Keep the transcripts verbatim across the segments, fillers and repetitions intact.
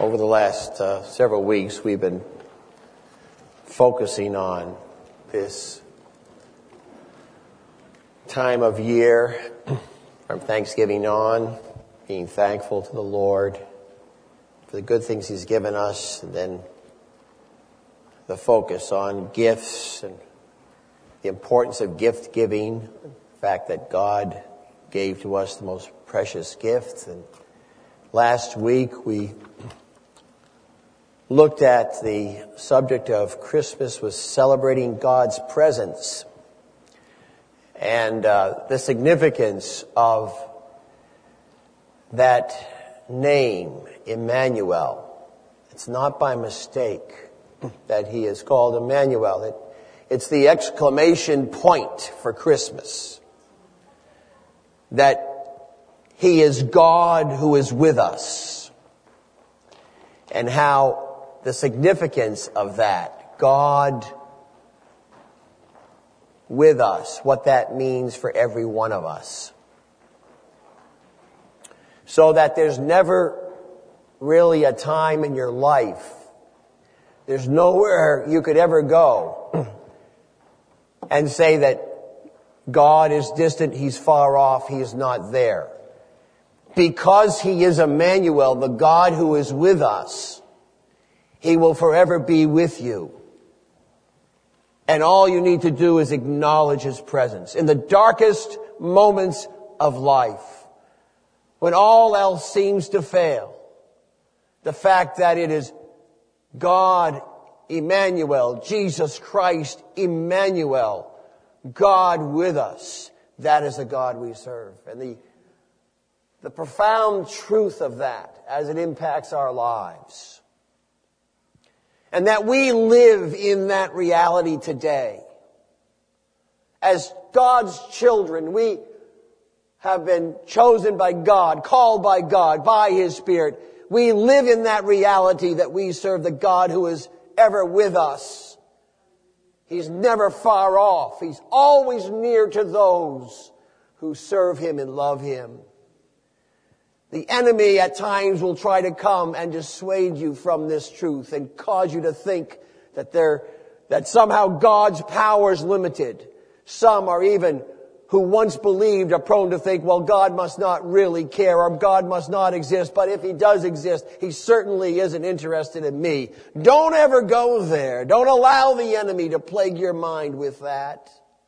Over the last uh, several weeks, we've been focusing on this time of year from Thanksgiving on, being thankful to the Lord for the good things He's given us, and then the focus on gifts and the importance of gift giving, the fact that God gave to us the most precious gift. And last week we looked at the subject of Christmas was celebrating God's presence and uh, the significance of that name, Emmanuel. It's not by mistake that He is called Emmanuel. It, it's the exclamation point for Christmas, that He is God who is with us, and how the significance of that, God with us, what that means for every one of us. So that there's never really a time in your life, there's nowhere you could ever go and say that God is distant, He's far off, He is not there. Because He is Emmanuel, the God who is with us, He will forever be with you. And all you need to do is acknowledge His presence. In the darkest moments of life, when all else seems to fail, the fact that it is God, Emmanuel, Jesus Christ, Emmanuel, God with us, that is the God we serve. And the, the profound truth of that as it impacts our lives, and that we live in that reality today. As God's children, we have been chosen by God, called by God, by His Spirit. We live in that reality that we serve the God who is ever with us. He's never far off. He's always near to those who serve Him and love Him. The enemy at times will try to come and dissuade you from this truth and cause you to think that there, that somehow God's power is limited. Some are even, who once believed, are prone to think, well, God must not really care, or God must not exist. But if He does exist, He certainly isn't interested in me. Don't ever go there. Don't allow the enemy to plague your mind with that.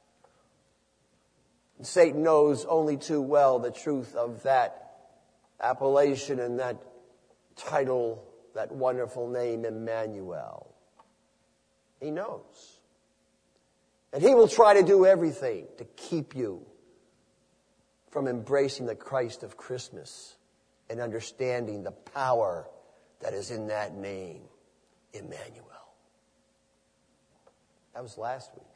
Satan knows only too well the truth of that appellation and that title, that wonderful name, Emmanuel. He knows. And he will try to do everything to keep you from embracing the Christ of Christmas and understanding the power that is in that name, Emmanuel. That was last week.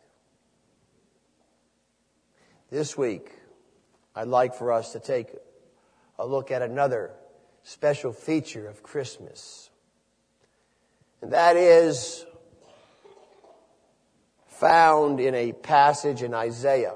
This week, I'd like for us to take a look at another special feature of Christmas. And that is found in a passage in Isaiah.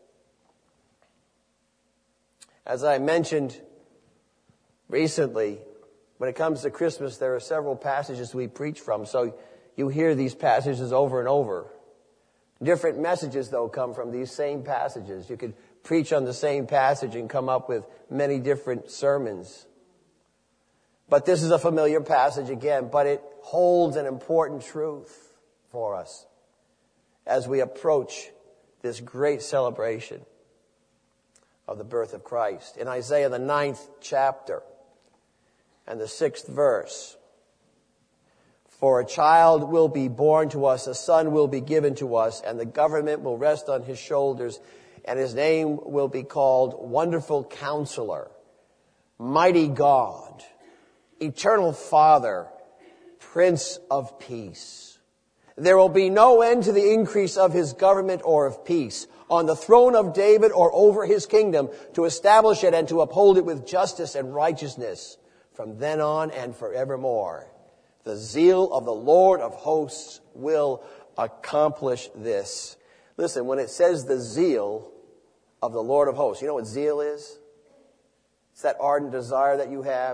As I mentioned recently, when it comes to Christmas, there are several passages we preach from. So you hear these passages over and over. Different messages, though, come from these same passages. You could preach on the same passage and come up with many different sermons. But this is a familiar passage again, but it holds an important truth for us as we approach this great celebration of the birth of Christ. In Isaiah, the ninth chapter and the sixth verse, for a child will be born to us, a son will be given to us, and the government will rest on His shoulders, and His name will be called Wonderful Counselor, Mighty God, Eternal Father, Prince of Peace. There will be no end to the increase of His government or of peace on the throne of David or over His kingdom, to establish it and to uphold it with justice and righteousness from then on and forevermore. The zeal of the Lord of hosts will accomplish this. Listen, when it says the zeal of the Lord of hosts, you know what zeal is? It's that ardent desire that you have.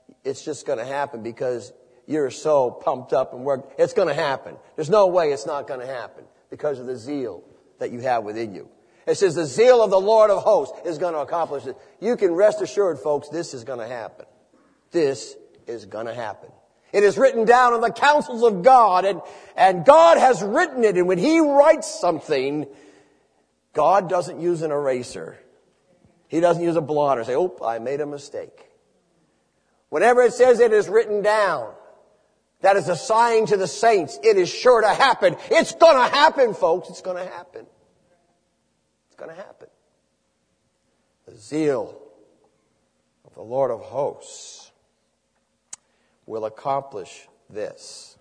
it's just going to happen because you're so pumped up and worked. It's going to happen. There's no way it's not going to happen because of the zeal that you have within you. It says the zeal of the Lord of hosts is going to accomplish it. You can rest assured, folks, this is going to happen. This is going to happen. It is written down in the counsels of God, and, and God has written it. And when He writes something, God doesn't use an eraser. He doesn't use a blotter. Say, oh, I made a mistake. Whenever it says it is written down, that is a sign to the saints. It is sure to happen. It's going to happen, folks. It's going to happen. It's going to happen. The zeal of the Lord of hosts will accomplish this.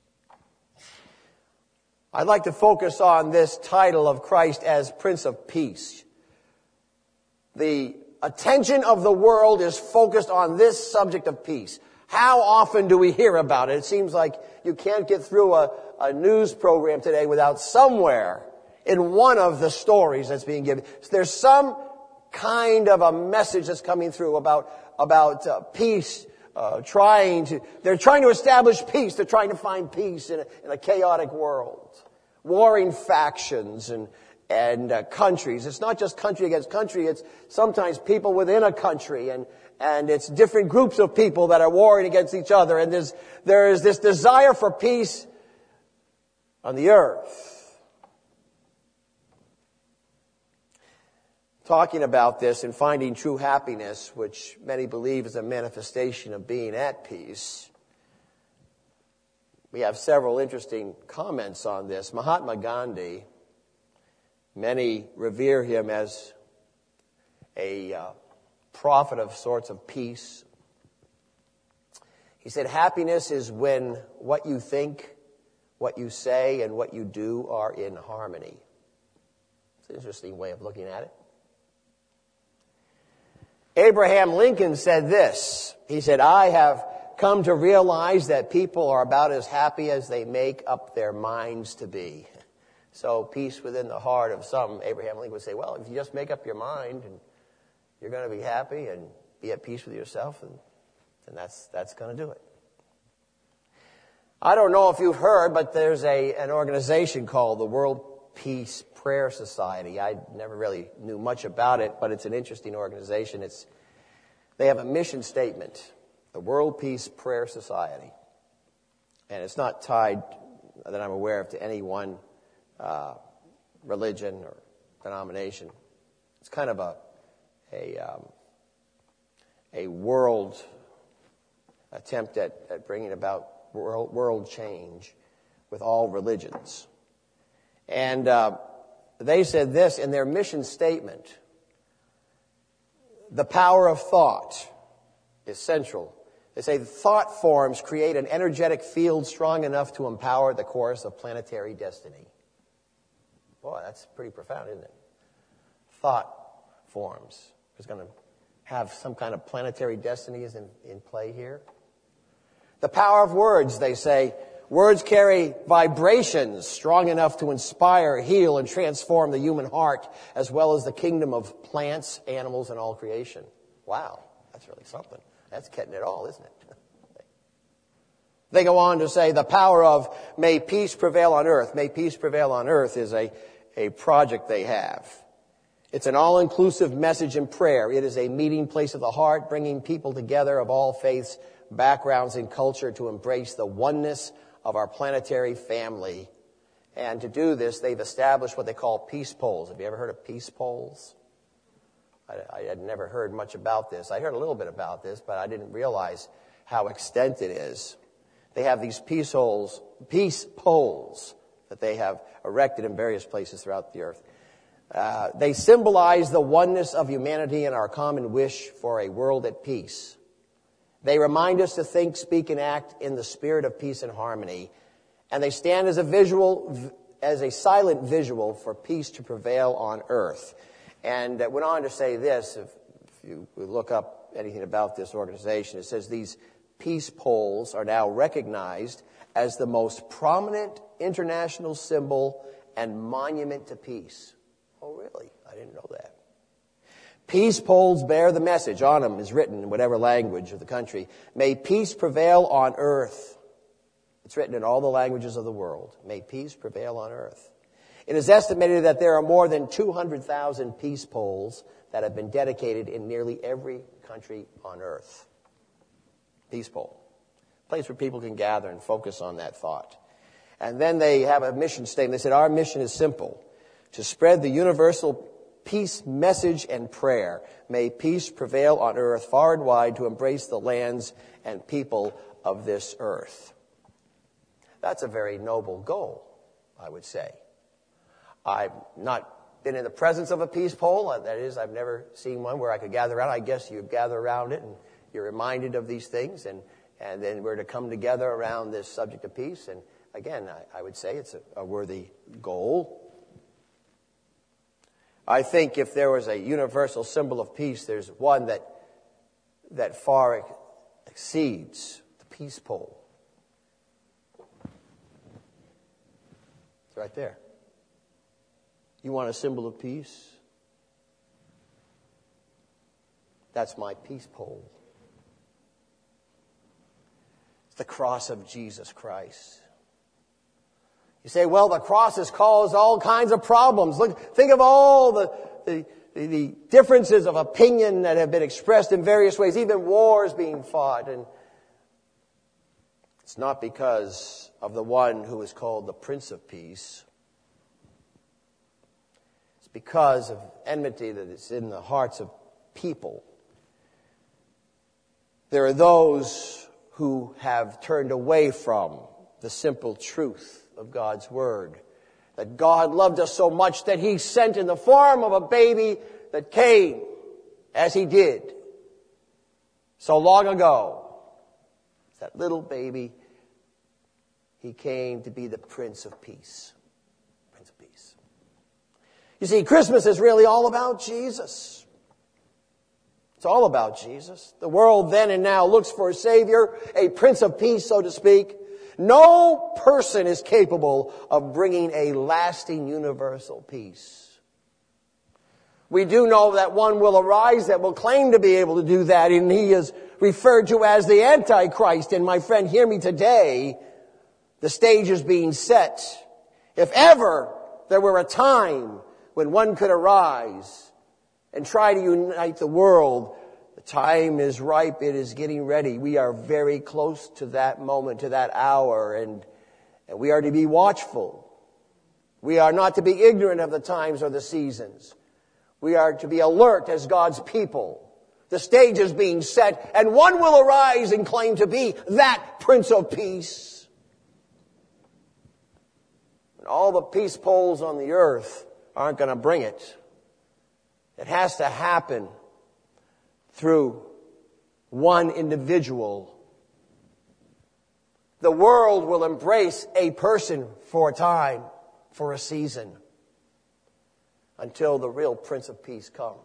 I'd like to focus on this title of Christ as Prince of Peace. The attention of the world is focused on this subject of peace. How often do we hear about it? It seems like you can't get through a, a news program today without somewhere in one of the stories that's being given. There's some kind of a message that's coming through about, about uh, peace, uh, trying to, they're trying to establish peace. They're trying to find peace in a, in a chaotic world. Warring factions and, and uh, countries. It's not just country against country. It's sometimes people within a country, and and it's different groups of people that are warring against each other. And there's there is this desire for peace on the earth. Talking about this and finding true happiness, which many believe is a manifestation of being at peace. We have several interesting comments on this. Mahatma Gandhi, many revere him as a uh, prophet of sorts of peace. He said, happiness is when what you think, what you say, and what you do are in harmony. It's an interesting way of looking at it. Abraham Lincoln said this. He said, I have come to realize that people are about as happy as they make up their minds to be. So peace within the heart of some, Abraham Lincoln would say, well, if you just make up your mind and you're going to be happy and be at peace with yourself, and then that's that's going to do it. I don't know if you've heard, but there's a an organization called the World Peace Prayer Society. I never really knew much about it, but it's an interesting organization. It's they have a mission statement, the World Peace Prayer Society, and it's not tied, that I'm aware of, to any one uh, religion or denomination. It's kind of a a um, a world attempt at, at bringing about world, world change with all religions. And uh, they said this in their mission statement: the power of thought is central. They say thought forms create an energetic field strong enough to empower the course of planetary destiny. Boy, that's pretty profound, isn't it? Thought forms is going to have some kind of planetary destiny is in, in play here. The power of words, they say, words carry vibrations strong enough to inspire, heal, and transform the human heart, as well as the kingdom of plants, animals, and all creation. Wow, that's really something. That's getting it all, isn't it? They go on to say the power of may peace prevail on earth. May peace prevail on earth is a, a project they have. It's an all-inclusive message and prayer. It is a meeting place of the heart, bringing people together of all faiths, backgrounds, and culture to embrace the oneness of our planetary family. And to do this, they've established what they call peace poles. Have you ever heard of peace poles? I, I had never heard much about this. I heard a little bit about this, but I didn't realize how extent it is. They have these peace holes, peace poles that they have erected in various places throughout the earth. Uh, they symbolize the oneness of humanity and our common wish for a world at peace. They remind us to think, speak, and act in the spirit of peace and harmony. And they stand as a visual, as a silent visual for peace to prevail on earth. And it went on to say this, if, if you look up anything about this organization, it says these peace poles are now recognized as the most prominent international symbol and monument to peace. Oh, really? I didn't know that. Peace poles bear the message. On them is written in whatever language of the country. May peace prevail on earth. It's written in all the languages of the world. May peace prevail on earth. It is estimated that there are more than two hundred thousand peace poles that have been dedicated in nearly every country on earth. Peace pole. A place where people can gather and focus on that thought. And then they have a mission statement. They said, our mission is simple: to spread the universal peace message and prayer. May peace prevail on earth far and wide to embrace the lands and people of this earth. That's a very noble goal, I would say. I've not been in the presence of a peace pole. That is, I've never seen one where I could gather around. I guess you gather around it and you're reminded of these things, and, and then we're to come together around this subject of peace. And again, I, I would say it's a, a worthy goal. I think if there was a universal symbol of peace, there's one that that far exceeds the peace pole. It's right there. You want a symbol of peace? That's my peace pole. It's the cross of Jesus Christ. You say, well, the cross has caused all kinds of problems. Look, think of all the, the, the differences of opinion that have been expressed in various ways, even wars being fought. And it's not because of the one who is called the Prince of Peace. It's because of enmity that is in the hearts of people. There are those who have turned away from the simple truth of God's Word. That God loved us so much that He sent in the form of a baby that came as He did so long ago. That little baby, He came to be the Prince of Peace. Prince of Peace. You see, Christmas is really all about Jesus. It's all about Jesus. The world then and now looks for a Savior, a Prince of Peace, so to speak. No person is capable of bringing a lasting universal peace. We do know that one will arise that will claim to be able to do that, and he is referred to as the Antichrist. And my friend, hear me today, the stage is being set. If ever there were a time when one could arise and try to unite the world, the time is ripe. It is getting ready. We are very close to that moment, to that hour, and, and we are to be watchful. We are not to be ignorant of the times or the seasons. We are to be alert as God's people. The stage is being set, and one will arise and claim to be that Prince of Peace. And all the peace poles on the earth aren't going to bring it. It has to happen through one individual. The world will embrace a person for a time, for a season, until the real Prince of Peace comes.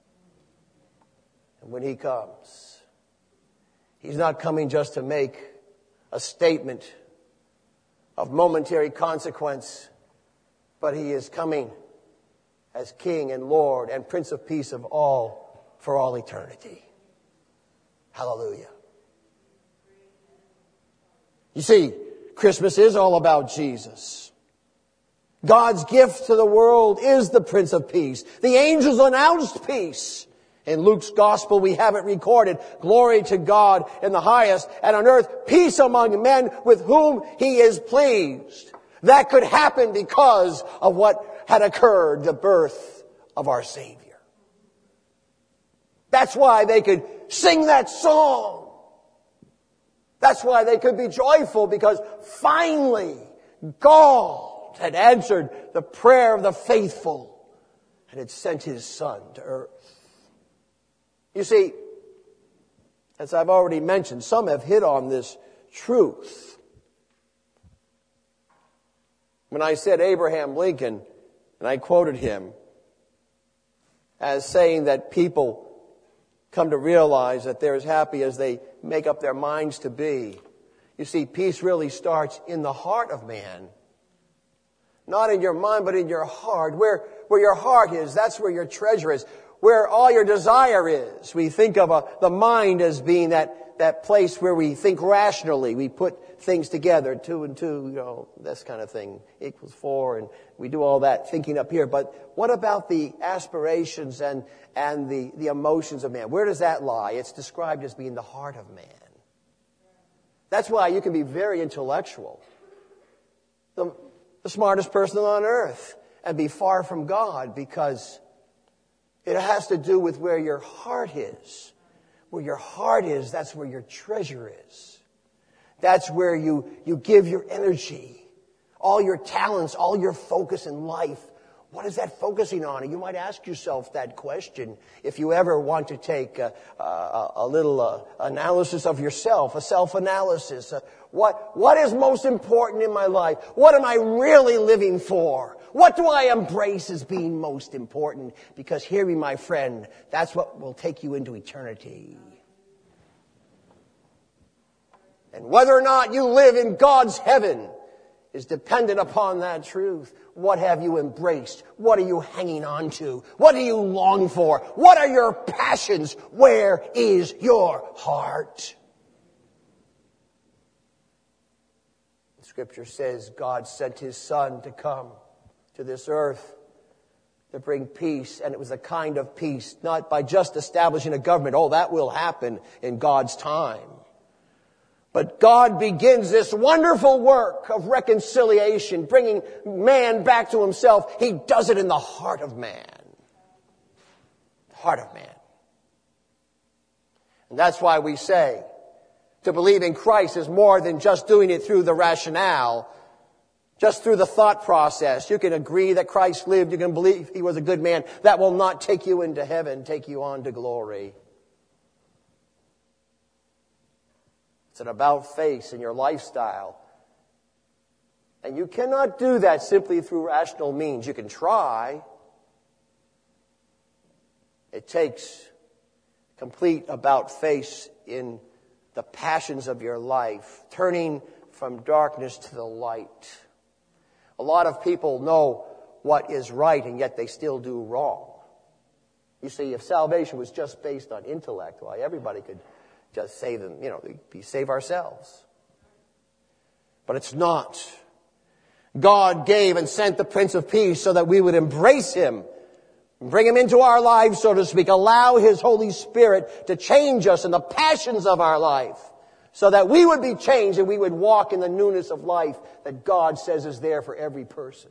And when He comes, He's not coming just to make a statement of momentary consequence, but He is coming as King and Lord and Prince of Peace of all, for all eternity. Hallelujah. You see, Christmas is all about Jesus. God's gift to the world is the Prince of Peace. The angels announced peace. In Luke's gospel, we have it recorded. Glory to God in the highest, and on earth peace among men with whom He is pleased. That could happen because of what had occurred, the birth of our Savior. That's why they could sing that song. That's why they could be joyful, because finally God had answered the prayer of the faithful and had sent His Son to earth. You see, as I've already mentioned, some have hit on this truth. When I said Abraham Lincoln, and I quoted him as saying that people come to realize that they're as happy as they make up their minds to be. You see, peace really starts in the heart of man. Not in your mind, but in your heart. Where, where your heart is, that's where your treasure is. where all your desire is. We think of a, the mind as being that, that place where we think rationally. We put things together, two and two, you know, this kind of thing, equals four, and we do all that thinking up here. But what about the aspirations and, and the, the emotions of man? Where does that lie? It's described as being the heart of man. That's why you can be very intellectual. The, the smartest person on earth, and be far from God, because it has to do with where your heart is. Where your heart is, that's where your treasure is. That's where you, you give your energy, all your talents, all your focus in life. What is that focusing on? And you might ask yourself that question if you ever want to take a, a, a little uh, analysis of yourself, a self-analysis. Uh, what, what is most important in my life? What am I really living for? What do I embrace as being most important? Because hear me, my friend, that's what will take you into eternity. And whether or not you live in God's heaven is dependent upon that truth. What have you embraced? What are you hanging on to? What do you long for? What are your passions? Where is your heart? The Scripture says God sent His Son to come to this earth to bring peace, and it was a kind of peace, not by just establishing a government. Oh, that will happen in God's time. But God begins this wonderful work of reconciliation, bringing man back to himself. He does it in the heart of man. The heart of man. And that's why we say to believe in Christ is more than just doing it through the rationale, just through the thought process. You can agree that Christ lived. You can believe He was a good man. That will not take you into heaven, take you on to glory. It's an about face in your lifestyle. And you cannot do that simply through rational means. You can try. It takes complete about face in the passions of your life, turning from darkness to the light. A lot of people know what is right, and yet they still do wrong. You see, if salvation was just based on intellect, why, everybody could just save them, you know, we save ourselves. But it's not. God gave and sent the Prince of Peace so that we would embrace Him, bring Him into our lives, so to speak, allow His Holy Spirit to change us in the passions of our life, so that we would be changed and we would walk in the newness of life that God says is there for every person.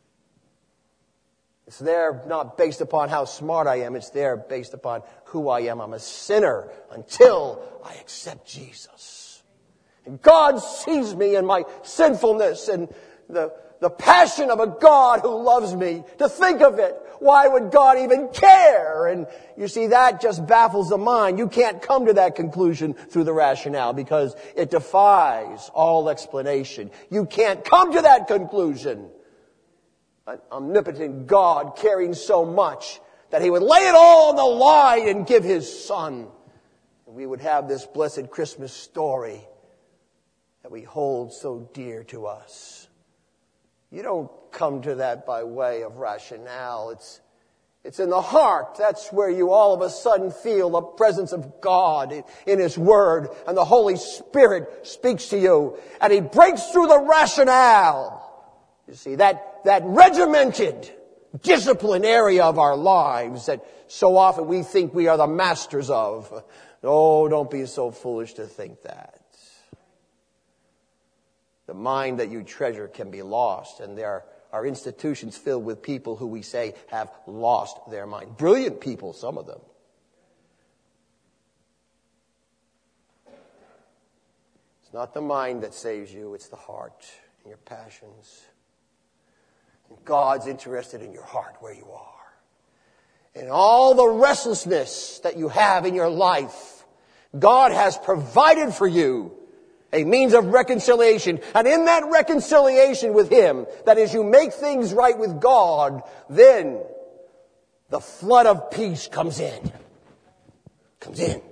It's there not based upon how smart I am. It's there based upon who I am. I'm a sinner until I accept Jesus. And God sees me in my sinfulness and the, the passion of a God who loves me. To think of it, why would God even care? And you see, that just baffles the mind. You can't come to that conclusion through the rationale because it defies all explanation. You can't come to that conclusion. An omnipotent God caring so much that He would lay it all on the line and give His Son. And we would have this blessed Christmas story that we hold so dear to us. You don't come to that by way of rationale. It's, it's in the heart. That's where you all of a sudden feel the presence of God in, in His Word, and the Holy Spirit speaks to you, and He breaks through the rationale. You see, that, that regimented discipline area of our lives that so often we think we are the masters of. Oh, don't be so foolish to think that. The mind that you treasure can be lost, and there are institutions filled with people who we say have lost their mind. Brilliant people, some of them. It's not the mind that saves you, it's the heart and your passions. God's interested in your heart, where you are. And all the restlessness that you have in your life, God has provided for you a means of reconciliation. And in that reconciliation with Him, that is, you make things right with God, then the flood of peace comes in. Comes in.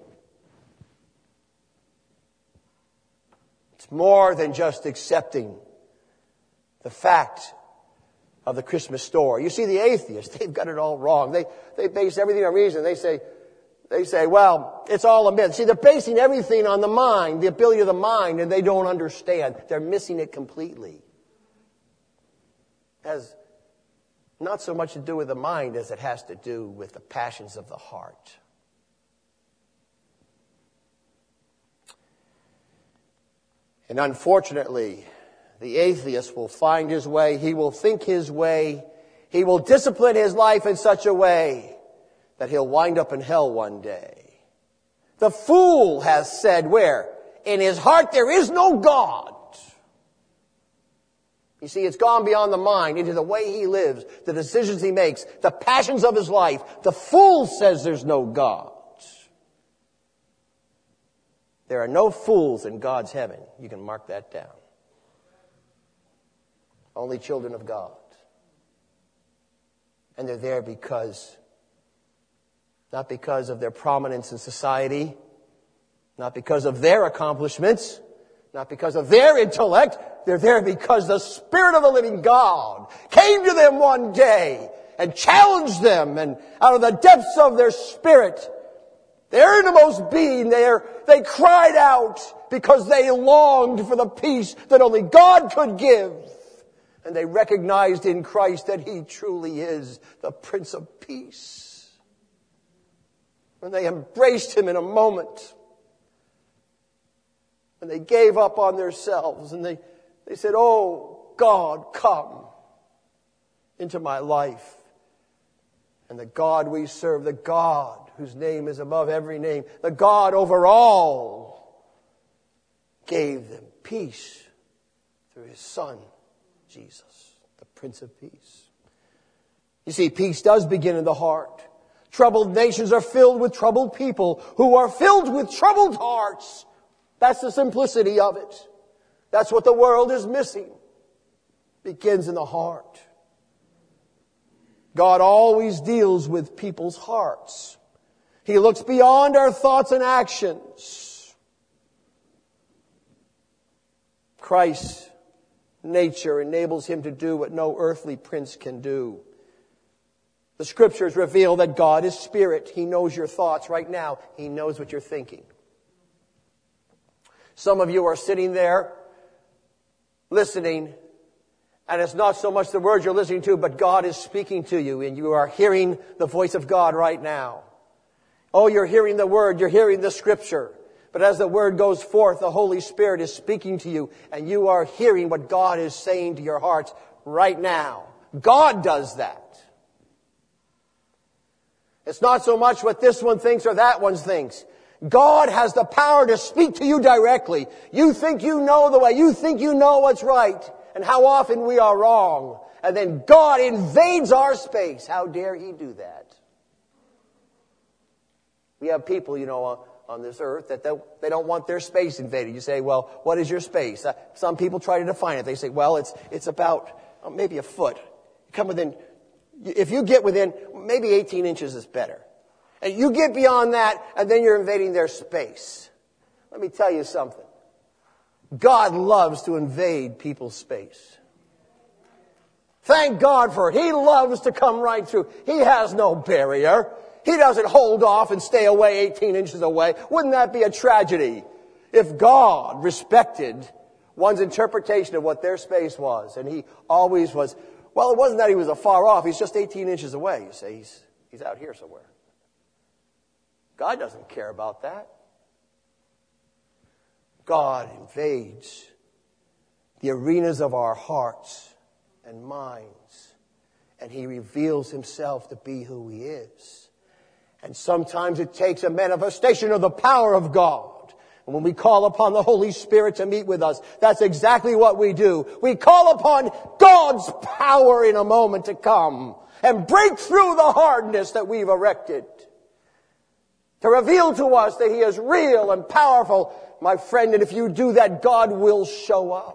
It's more than just accepting the fact of the Christmas story. You see, the atheists, they've got it all wrong. They, they base everything on reason. They say, they say, well, it's all a myth. See, they're basing everything on the mind, the ability of the mind, and they don't understand. They're missing it completely. It has not so much to do with the mind as it has to do with the passions of the heart. And unfortunately, the atheist will find his way. He will think his way. He will discipline his life in such a way that he'll wind up in hell one day. The fool has said where? In his heart there is no God. You see, it's gone beyond the mind into the way he lives, the decisions he makes, the passions of his life. The fool says there's no God. There are no fools in God's heaven. You can mark that down. Only children of God. And they're there because, not because of their prominence in society, not because of their accomplishments, not because of their intellect. They're there because the Spirit of the living God came to them one day and challenged them, and out of the depths of their spirit, their innermost being, there, they cried out because they longed for the peace that only God could give. And they recognized in Christ that He truly is the Prince of Peace. And they embraced Him in a moment. And they gave up on themselves. And they, they said, oh, God, come into my life. And the God we serve, the God whose name is above every name, the God over all, gave them peace through His Son, Jesus, the Prince of Peace. You see, peace does begin in the heart. Troubled nations are filled with troubled people who are filled with troubled hearts. That's the simplicity of it. That's what the world is missing. It begins in the heart. God always deals with people's hearts. He looks beyond our thoughts and actions. Christ's nature enables Him to do what no earthly prince can do. The Scriptures reveal that God is Spirit. He knows your thoughts right now. He knows what you're thinking. Some of you are sitting there listening, and it's not so much the words you're listening to, but God is speaking to you, and you are hearing the voice of God right now. Oh, you're hearing the Word, you're hearing the Scripture. But as the Word goes forth, the Holy Spirit is speaking to you, and you are hearing what God is saying to your hearts right now. God does that. It's not so much what this one thinks or that one thinks. God has the power to speak to you directly. You think you know the way. You think you know what's right. And how often we are wrong. And then God invades our space. How dare He do that? We have people, you know, on, on this earth that they, they don't want their space invaded. You say, well, what is your space? Uh, some people try to define it. They say, well, it's it's about uh, maybe a foot. You come within, if you get within, maybe eighteen inches is better. And you get beyond that, and then you're invading their space. Let me tell you something. God loves to invade people's space. Thank God for it. He loves to come right through. He has no barrier. He doesn't hold off and stay away eighteen inches away. Wouldn't that be a tragedy if God respected one's interpretation of what their space was? And He always was, well, it wasn't that He was afar off. He's just eighteen inches away. You say, he's, he's out here somewhere. God doesn't care about that. God invades the arenas of our hearts and minds, and He reveals Himself to be who He is. And sometimes it takes a manifestation of the power of God. And when we call upon the Holy Spirit to meet with us, that's exactly what we do. We call upon God's power in a moment to come and break through the hardness that we've erected, to reveal to us that He is real and powerful, my friend, and if you do that, God will show up.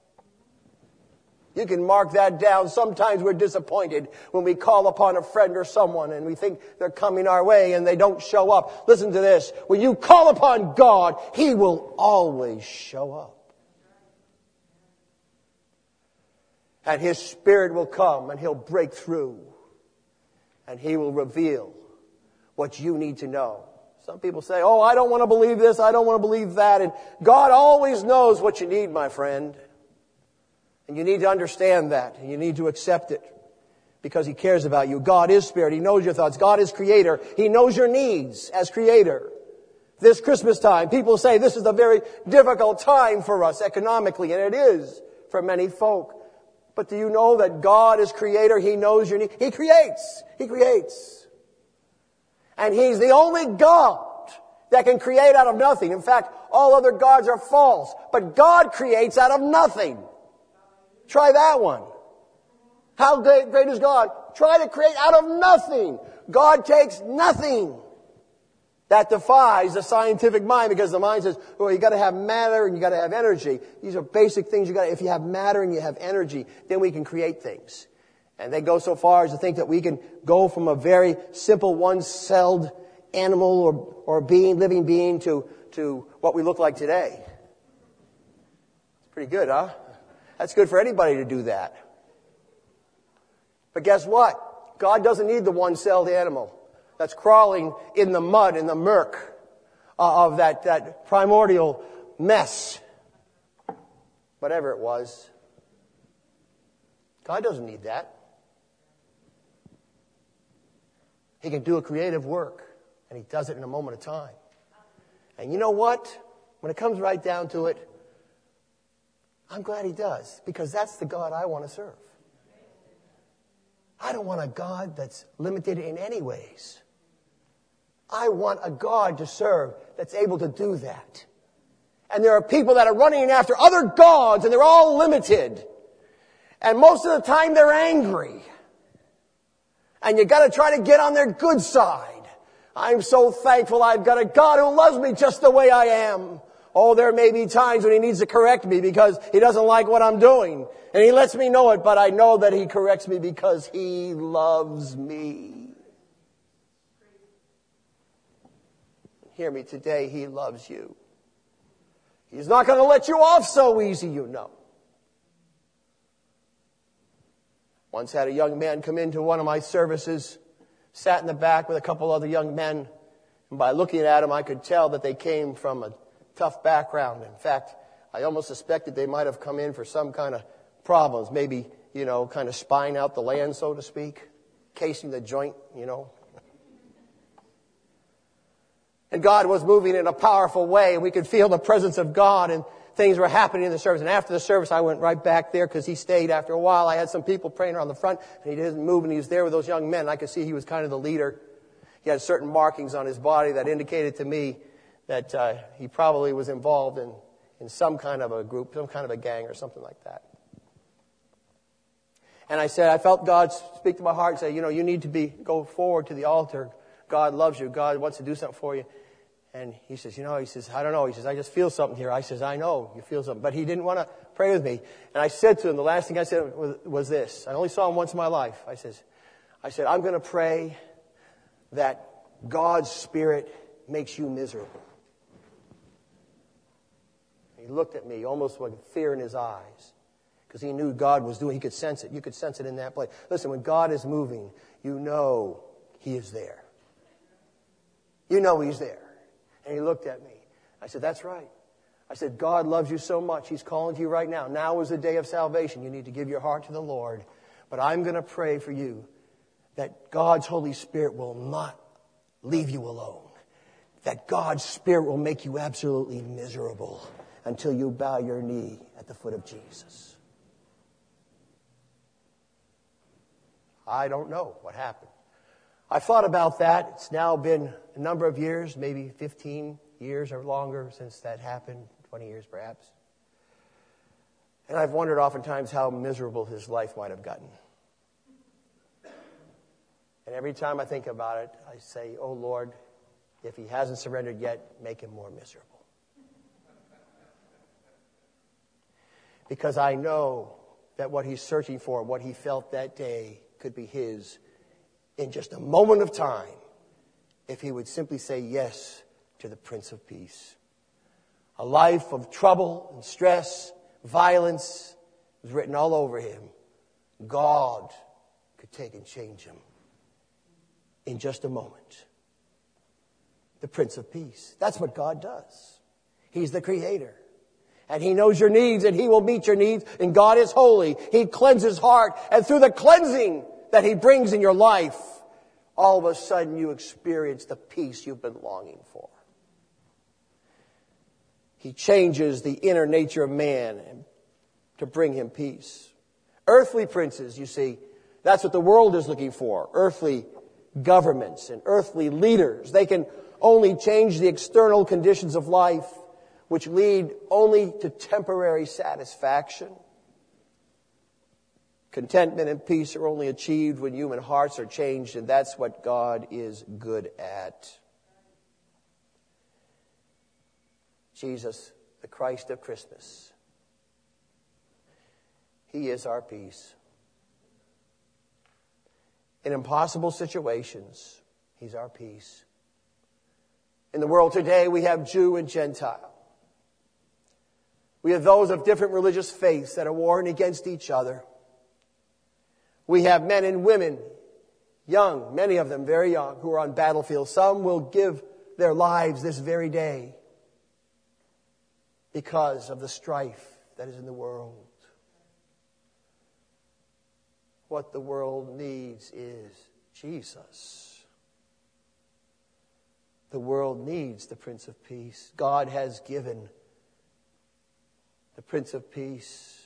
You can mark that down. Sometimes we're disappointed when we call upon a friend or someone and we think they're coming our way and they don't show up. Listen to this. When you call upon God, He will always show up. And His Spirit will come and He'll break through. And He will reveal what you need to know. Some people say, oh, I don't want to believe this, I don't want to believe that. And God always knows what you need, my friend. And you need to understand that. And you need to accept it. Because He cares about you. God is Spirit. He knows your thoughts. God is Creator. He knows your needs as Creator. This Christmas time, people say this is a very difficult time for us economically. And it is for many folk. But do you know that God is Creator? He knows your needs. He creates. He creates. And He's the only God that can create out of nothing. In fact, all other gods are false. But God creates out of nothing. Try that one. How great, great is God? Try to create out of nothing. God takes nothing. That defies the scientific mind, because the mind says, well, you got to have matter and you got to have energy. These are basic things you got. If you have matter and you have energy, then we can create things. And they go so far as to think that we can go from a very simple one-celled animal or or being, living being, to to what we look like today. It's pretty good, huh? That's good for anybody to do that. But guess what? God doesn't need the one-celled animal that's crawling in the mud, in the murk of that, that primordial mess. Whatever it was. God doesn't need that. He can do a creative work, and He does it in a moment of time. And you know what? When it comes right down to it, I'm glad He does, because that's the God I want to serve. I don't want a God that's limited in any ways. I want a God to serve that's able to do that. And there are people that are running after other gods, and they're all limited. And most of the time they're angry. And you got to try to get on their good side. I'm so thankful I've got a God who loves me just the way I am. Oh, there may be times when He needs to correct me because He doesn't like what I'm doing. And He lets me know it, but I know that He corrects me because He loves me. Hear me today, He loves you. He's not going to let you off so easy, you know. Once had a young man come into one of my services, sat in the back with a couple other young men, and by looking at them I could tell that they came from a tough background. In fact, I almost suspected they might have come in for some kind of problems, maybe, you know, kind of spying out the land, so to speak, casing the joint, you know. And God was moving in a powerful way, and we could feel the presence of God, and things were happening in the service. And after the service, I went right back there because he stayed after a while. I had some people praying around the front, and he didn't move, and he was there with those young men. I could see he was kind of the leader. He had certain markings on his body that indicated to me that uh, he probably was involved in, in some kind of a group, some kind of a gang or something like that. And I said, I felt God speak to my heart and say, you know, you need to be go forward to the altar. God loves you. God wants to do something for you. And he says, you know, he says, I don't know. He says, I just feel something here. I says, I know you feel something. But he didn't want to pray with me. And I said to him, the last thing I said was, was this. I only saw him once in my life. I says, I said, I'm going to pray that God's Spirit makes you miserable. He looked at me almost with fear in his eyes because he knew God was doing. He could sense it. You could sense it in that place. Listen, when God is moving, you know He is there. You know He's there. And he looked at me. I said, that's right. I said, God loves you so much. He's calling to you right now. Now is the day of salvation. You need to give your heart to the Lord. But I'm going to pray for you that God's Holy Spirit will not leave you alone. That God's Spirit will make you absolutely miserable until you bow your knee at the foot of Jesus. I don't know what happened. I thought about that. It's now been a number of years, maybe fifteen years or longer since that happened, twenty years perhaps. And I've wondered oftentimes how miserable his life might have gotten. And every time I think about it, I say, oh Lord, if he hasn't surrendered yet, make him more miserable. Because I know that what he's searching for, what he felt that day, could be his in just a moment of time if he would simply say yes to the Prince of Peace. A life of trouble and stress, violence was written all over him. God could take and change him in just a moment. The Prince of Peace. That's what God does. He's the Creator. And He knows your needs and He will meet your needs. And God is holy. He cleanses heart. And through the cleansing that He brings in your life, all of a sudden you experience the peace you've been longing for. He changes the inner nature of man to bring him peace. Earthly princes, you see, that's what the world is looking for. Earthly governments and earthly leaders. They can only change the external conditions of life, which lead only to temporary satisfaction. Contentment and peace are only achieved when human hearts are changed, and that's what God is good at. Jesus, the Christ of Christmas. He is our peace. In impossible situations, He's our peace. In the world today, we have Jew and Gentile. We have those of different religious faiths that are warring against each other. We have men and women, young, many of them very young, who are on battlefields. Some will give their lives this very day because of the strife that is in the world. What the world needs is Jesus. The world needs the Prince of Peace. God has given the Prince of Peace.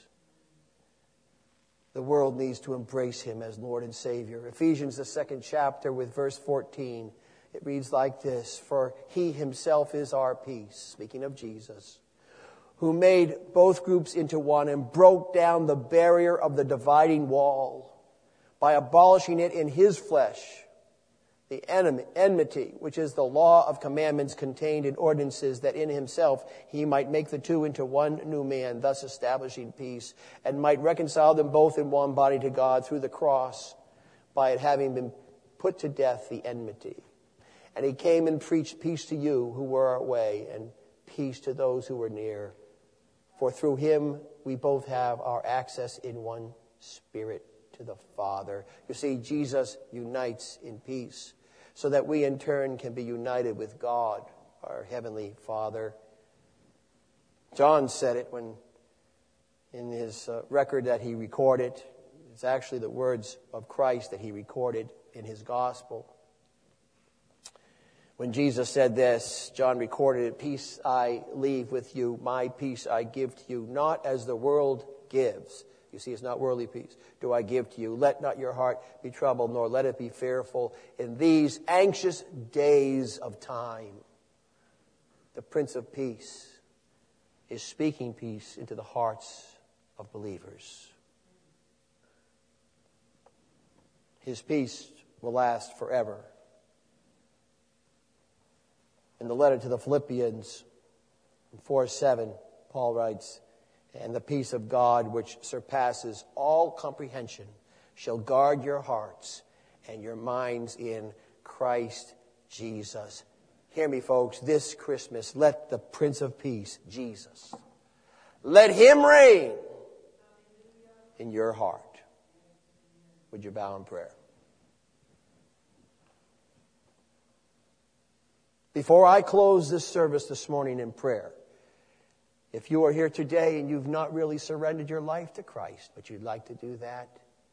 The world needs to embrace Him as Lord and Savior. Ephesians, the second chapter with verse fourteen, it reads like this: For He Himself is our peace, speaking of Jesus, who made both groups into one and broke down the barrier of the dividing wall by abolishing it in His flesh, the enmity, which is the law of commandments contained in ordinances, that in Himself He might make the two into one new man, thus establishing peace, and might reconcile them both in one body to God through the cross, by it having been put to death the enmity. And He came and preached peace to you who were away, and peace to those who were near. For through Him we both have our access in one Spirit to the Father. You see, Jesus unites in peace, so that we in turn can be united with God, our Heavenly Father. John said it when, in his uh, record that he recorded, it's actually the words of Christ that he recorded in his gospel. When Jesus said this, John recorded it: Peace I leave with you, my peace I give to you, not as the world gives. You see, it's not worldly peace. Do I give to you? Let not your heart be troubled, nor let it be fearful. In these anxious days of time, the Prince of Peace is speaking peace into the hearts of believers. His peace will last forever. In the letter to the Philippians, four seven, Paul writes, And the peace of God, which surpasses all comprehension, shall guard your hearts and your minds in Christ Jesus. Hear me, folks, this Christmas, let the Prince of Peace, Jesus, let Him reign in your heart. Would you bow in prayer? Before I close this service this morning in prayer, if you are here today and you've not really surrendered your life to Christ, but you'd like to do that,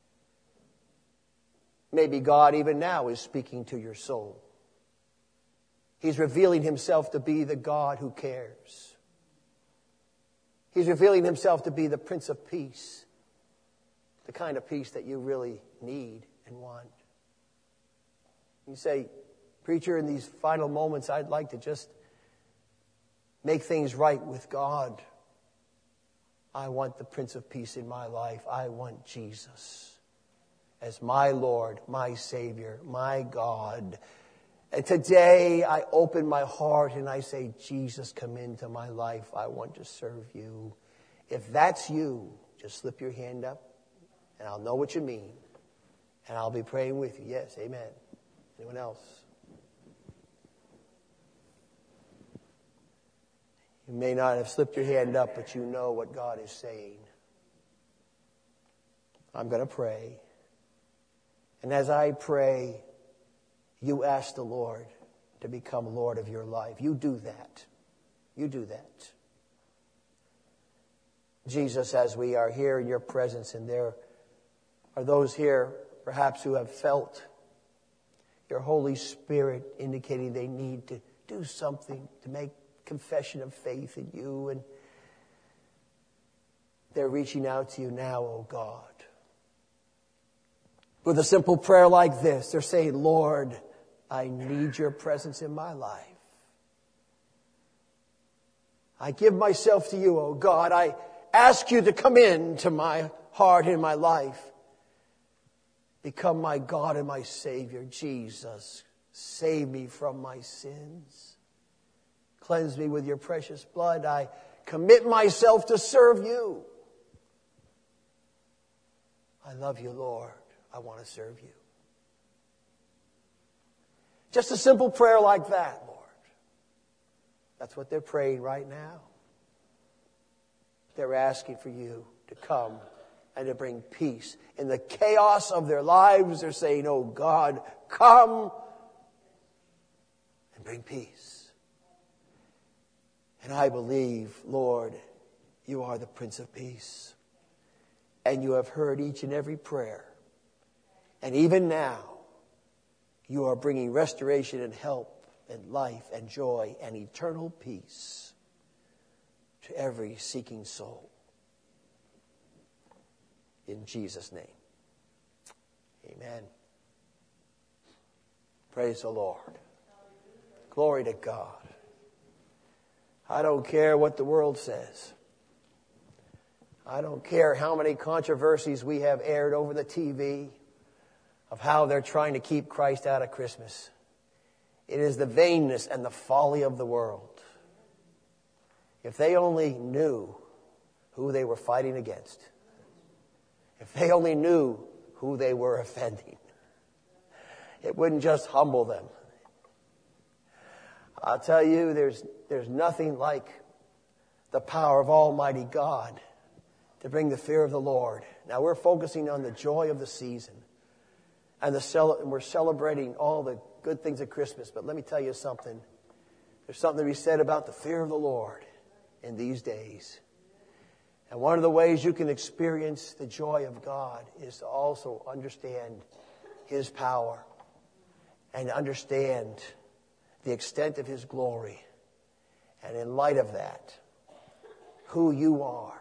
maybe God even now is speaking to your soul. He's revealing Himself to be the God who cares. He's revealing Himself to be the Prince of Peace, the kind of peace that you really need and want. You say, Preacher, in these final moments, I'd like to just make things right with God. I want the Prince of Peace in my life. I want Jesus as my Lord, my Savior, my God. And today I open my heart and I say, Jesus, come into my life. I want to serve you. If that's you, just slip your hand up and I'll know what you mean. And I'll be praying with you. Yes, amen. Anyone else? You may not have slipped your hand up, but you know what God is saying. I'm going to pray. And as I pray, you ask the Lord to become Lord of your life. You do that. You do that. Jesus, as we are here in your presence, and there are those here perhaps who have felt your Holy Spirit indicating they need to do something to make confession of faith in you, and they're reaching out to you now, oh God. With a simple prayer like this, they're saying, Lord, I need your presence in my life. I give myself to you, oh God. I ask you to come into my heart and my life. Become my God and my Savior, Jesus. Save me from my sins. Cleanse me with your precious blood. I commit myself to serve you. I love you, Lord. I want to serve you. Just a simple prayer like that, Lord. That's what they're praying right now. They're asking for you to come and to bring peace. In the chaos of their lives, they're saying, oh God, come and bring peace. And I believe, Lord, you are the Prince of Peace. And you have heard each and every prayer. And even now, you are bringing restoration and help and life and joy and eternal peace to every seeking soul. In Jesus' name. Amen. Praise the Lord. Glory to God. I don't care what the world says. I don't care how many controversies we have aired over the T V of how they're trying to keep Christ out of Christmas. It is the vainness and the folly of the world. If they only knew who they were fighting against. If they only knew who they were offending. It wouldn't just humble them. I'll tell you, there's, there's nothing like the power of Almighty God to bring the fear of the Lord. Now we're focusing on the joy of the season. And, the cel- and we're celebrating all the good things of Christmas. But let me tell you something. There's something to be said about the fear of the Lord in these days. And one of the ways you can experience the joy of God is to also understand His power and understand the extent of His glory. And in light of that, who you are.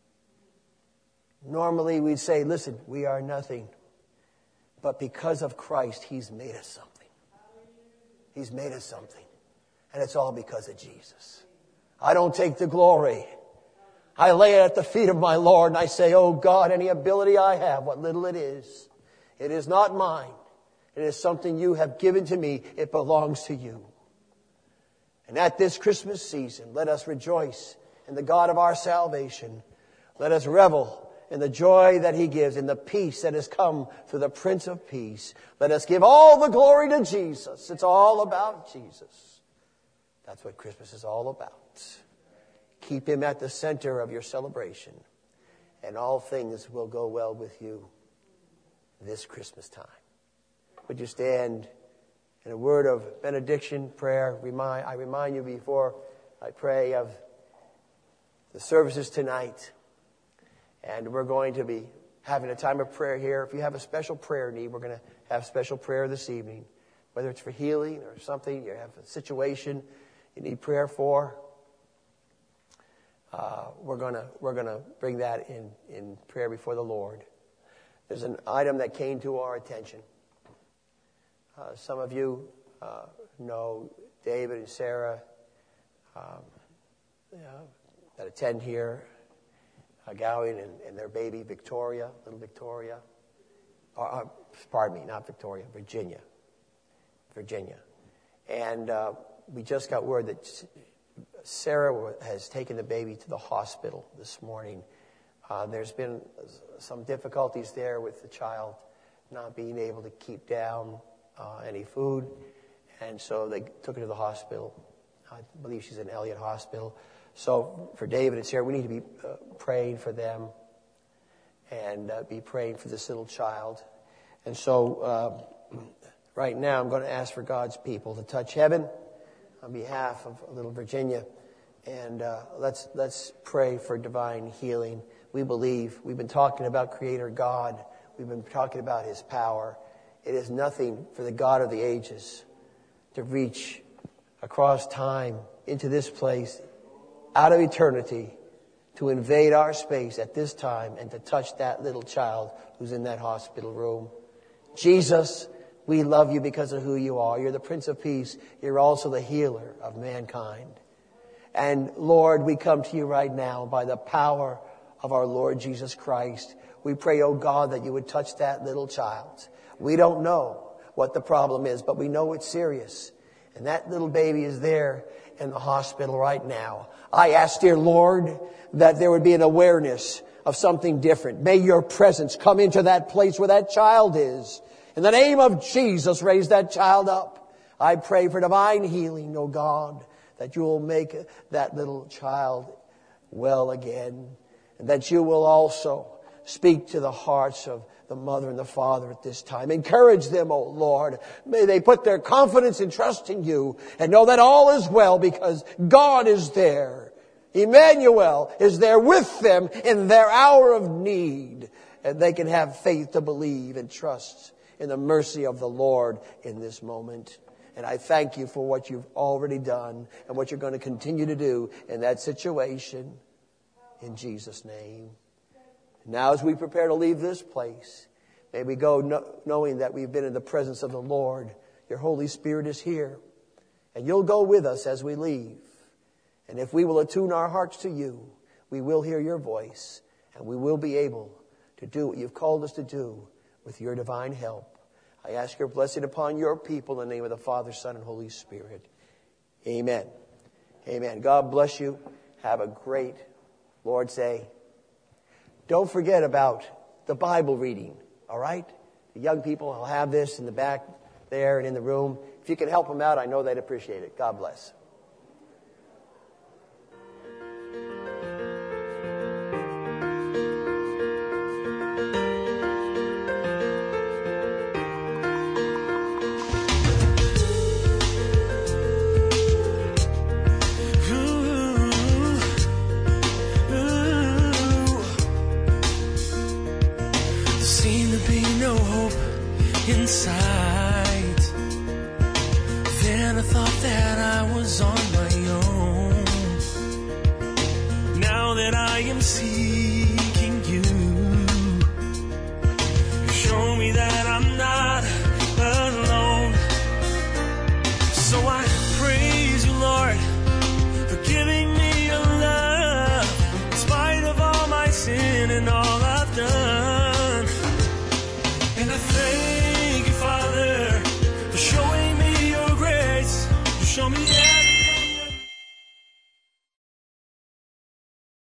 Normally we'd say, listen, we are nothing. But because of Christ, He's made us something. He's made us something. And it's all because of Jesus. I don't take the glory. I lay it at the feet of my Lord and I say, oh God, any ability I have, what little it is, it is not mine. It is something you have given to me. It belongs to you. And at this Christmas season, let us rejoice in the God of our salvation. Let us revel in the joy that He gives, in the peace that has come through the Prince of Peace. Let us give all the glory to Jesus. It's all about Jesus. That's what Christmas is all about. Keep Him at the center of your celebration, and all things will go well with you this Christmas time. Would you stand in a word of benediction, prayer? Remind, I remind you before I pray of the services tonight. And we're going to be having a time of prayer here. If you have a special prayer need, we're going to have special prayer this evening. Whether it's for healing or something, you have a situation you need prayer for. Uh, we're going to we're going to bring that in, in prayer before the Lord. There's an item that came to our attention. Uh, some of you uh, know David and Sarah um, you know, that attend here. Uh, Gowan and, and their baby Victoria, little Victoria. Uh, uh, pardon me, not Victoria, Virginia. Virginia. And uh, we just got word that Sarah has taken the baby to the hospital this morning. Uh, there's been some difficulties there with the child not being able to keep down uh, any food. And so they took her to the hospital. I believe she's in Elliott Hospital. So for David and Sarah, we need to be uh, praying for them. and uh, be praying for this little child. And so uh, right now I'm going to ask for God's people to touch heaven on behalf of little Virginia. And uh, let's let's pray for divine healing. We believe. We've been talking about Creator God. We've been talking about His power. It is nothing for the God of the ages to reach across time into this place, out of eternity, to invade our space at this time and to touch that little child who's in that hospital room. Jesus, we love you because of who you are. You're the Prince of Peace. You're also the healer of mankind. And Lord, we come to you right now by the power of our Lord Jesus Christ. We pray, oh God, that you would touch that little child. We don't know what the problem is, but we know it's serious. And that little baby is there in the hospital right now. I ask, dear Lord, that there would be an awareness of something different. May your presence come into that place where that child is. In the name of Jesus, raise that child up. I pray for divine healing, oh God, that you will make that little child well again. And that you will also speak to the hearts of the mother and the father at this time. Encourage them, oh Lord. May they put their confidence and trust in you and know that all is well because God is there. Emmanuel is there with them in their hour of need. And they can have faith to believe and trust in the mercy of the Lord in this moment. And I thank you for what you've already done and what you're going to continue to do in that situation. In Jesus' name. Now as we prepare to leave this place, may we go no, knowing that we've been in the presence of the Lord. Your Holy Spirit is here. And you'll go with us as we leave. And if we will attune our hearts to you, we will hear your voice. And we will be able to do what you've called us to do with your divine help. I ask your blessing upon your people in the name of the Father, Son, and Holy Spirit. Amen. Amen. God bless you. Have a great Lord's Day. Don't forget about the Bible reading, all right? The young people will have this in the back there and in the room. If you can help them out, I know they'd appreciate it. God bless. Inside, then I thought that I was on my own. Now that I am seeing